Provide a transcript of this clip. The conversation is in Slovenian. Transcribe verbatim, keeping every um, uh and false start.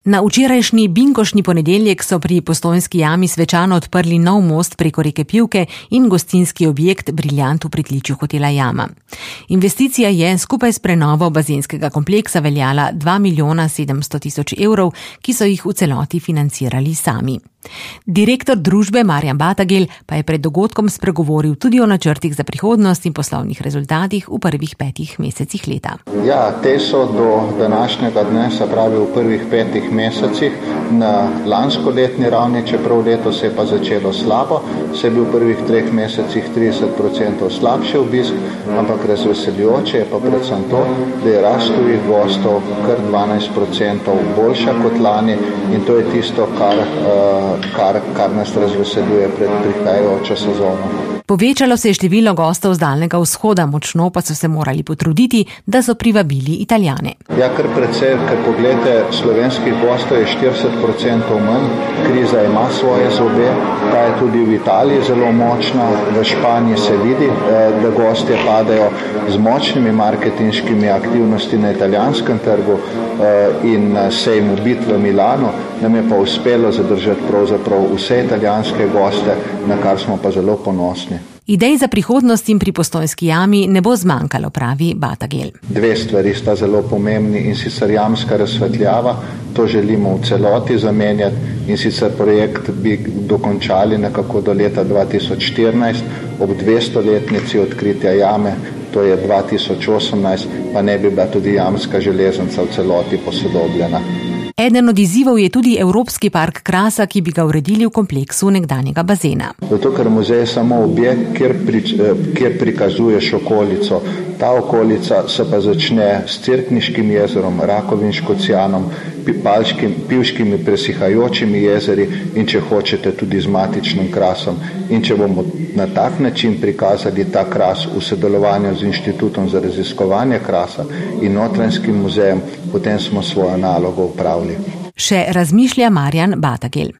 Na včerajšnji binkošni ponedeljek so pri Postojnski jami svečano odprli nov most preko reke Pivke in gostinski objekt Briljant v pritličju hotela Jama. Investicija je skupaj s prenovo bazenskega kompleksa veljala dva milijona sedemsto tisoč evrov, ki so jih v celoti financirali sami. Direktor družbe Marjan Batagel pa je pred dogodkom spregovoril tudi o načrtih za prihodnost in poslovnih rezultatih v prvih petih mesecih leta. Ja, te so do današnjega dne, se pravi v prvih petih mesecih, na lanskoletni ravni, čeprav letos se je pa začelo slabo, se je bil v prvih treh mesecih trideset procentov slabši obisk, ampak razveseljujoče je pa predvsem to, da je rast tujih gostov kar dvanajst procentov boljša kot lani in to je tisto, kar Kar, kar nas razveseljuje pred prihajajočo sezono. Povečalo se je število gostov z Daljnega vzhoda, močno pa so se morali potruditi, da so privabili Italijane. Ja, kar precej, ker pogledajte, slovenskih gostov je štirideset procentov manj, kriza ima svoje zobe, ta je tudi v Italiji zelo močna, v Španiji se vidi, da gostje padajo z močnimi marketinškimi aktivnosti na italijanskem trgu in na sejmu Bit v Milanu, nam je pa uspelo zadržati pravzaprav vse italijanske goste, na kar smo pa zelo ponosni. Idej za prihodnost jim pri Postojnski jami ne bo zmanjkalo, pravi Batagel. Dve stvari sta zelo pomembni in sicer jamska razsvetljava, to želimo v celoti zamenjati in sicer projekt bi dokončali nekako do leta dva tisoč štirinajst, ob dvestoletnici odkritja jame, to je dva tisoč osemnajst, pa ne bi bila tudi jamska železnica v celoti posodobljena. Eden od izzivov je tudi Evropski park Krasa, ki bi ga uredili v kompleksu nekdanjega bazena. Zato, ker muzej je samo objekt, kjer, pri, kjer prikazuješ okolico. Ta okolica se pa začne s Cerkniškim jezerom, Rakovim Škocjanom, Pipalškim, Pivškimi presihajočimi jezeri in če hočete tudi z matičnim krasom. In če bomo na tak način prikazali ta kras v sodelovanju z Inštitutom za raziskovanje krasa in Notranjskim muzejem, potem smo svojo nalogo opravili. Še razmišlja Marjan Batagel.